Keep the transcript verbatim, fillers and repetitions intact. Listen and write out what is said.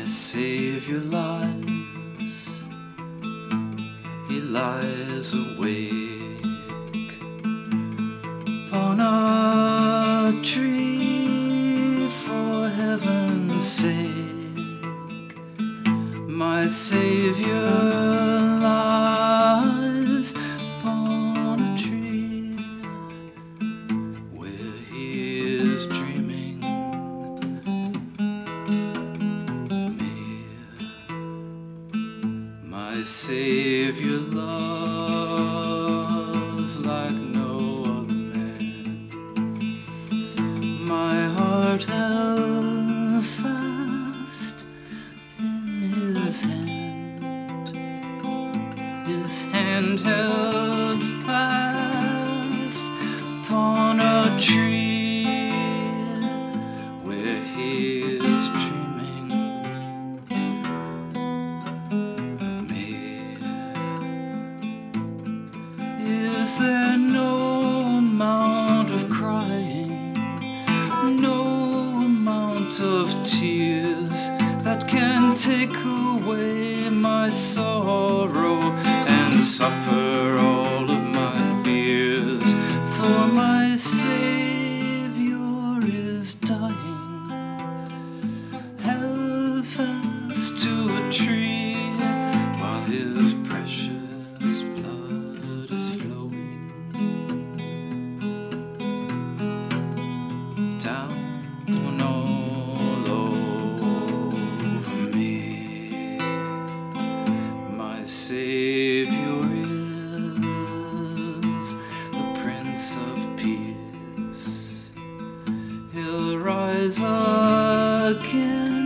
Savior lies, he lies awake on a tree for heaven's sake. My Savior lies upon a tree where he is dreaming me. My Savior loves like no other man. My heart held fast in his hand, his hand held fast upon a tree where he is dreaming of me. Is there no amount of crying, no amount of tears that can take away my sorrow and suffer all of my fears? For my Savior is dying, held fast to a tree, while his precious blood is flowing down all over me. My Savior is the Prince of Peace. He'll rise again